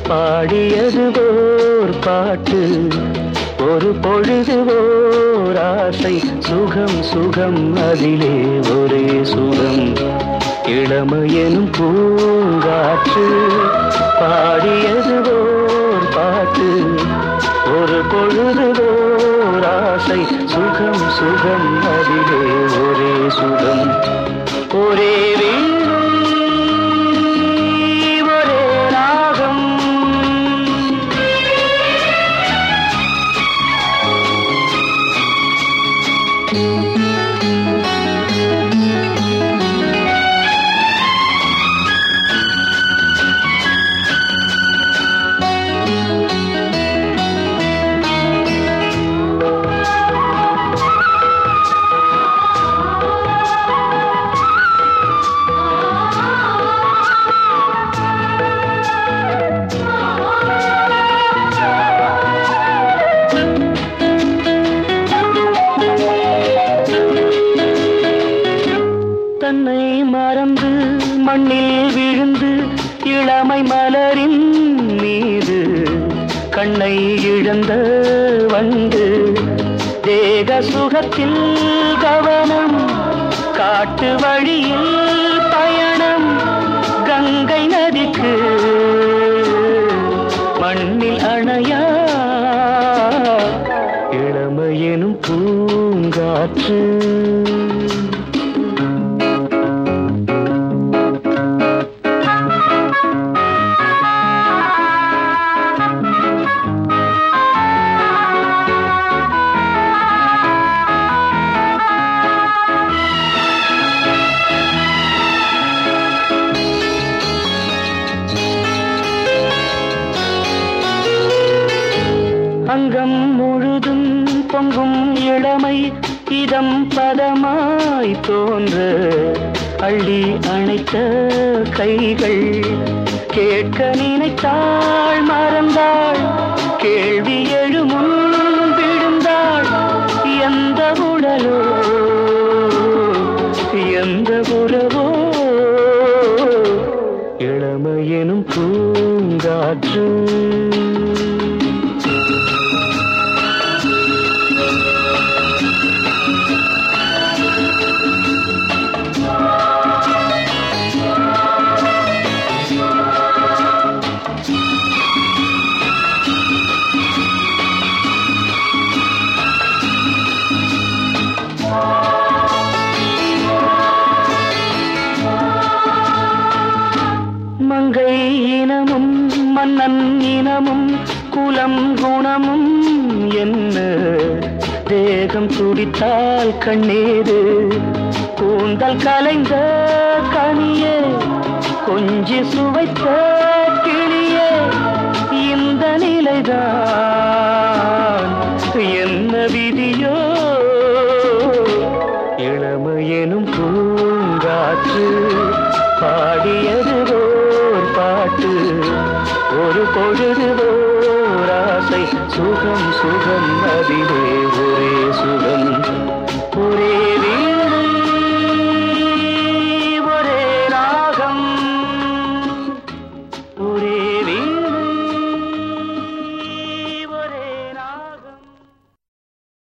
பாடியது ஓர் பாட்டு, ஒரு பொழுது ஓர் ஆசை. சுகம் சுகம் அதிலே ஒரே சுகம், இளமையெனும் பூங்காற்று. பாடியது ஓர் பாட்டு, ஒரு பொழுது ஓர் ஆசை. சுகம் சுகம் அதிலே ஒரே சுகம், ஒரே வீணை ஒரே ராகம். தன்னை மறந்து மண்ணில் விழுந்து இளமை மலரின் மீது கண்ணை இழந்த வண்டு. தேக சுகத்தில் கவனம், காட்டு வழியில் பயணம். கங்கை நதிக்கு மண்ணில் அணையா இளமையெனும் பூங்காற்று. அங்கம் முழுதும் பொங்கும் இளமை இதம் பதமாய் தோன்ற, அள்ளி அணைத்த கைகள் கேட்க நினைத்தாள் மறந்தாள். கேள்வி எழுமுன் விழுந்தாள். எந்த உடலோ எந்த உறவோ இளமையெனும் பூங்காற்று. மங்கை இனமும் மன்னன் இனமும் குலம் குணமும் என்ன, தேகம் துடித்தால் கண்ணீரு. கூந்தல் கலைந்த கனியே, கொஞ்சி சுவைத்த கிளியே, இந்த நிலைதான் என்ன விதியோ. இளமையெனும் பூங்காற்று பாடியது ஓர் பாட்டு, ஒரு பொழுது ஓர் ஆசை. சுகம் சுகம் அதிலே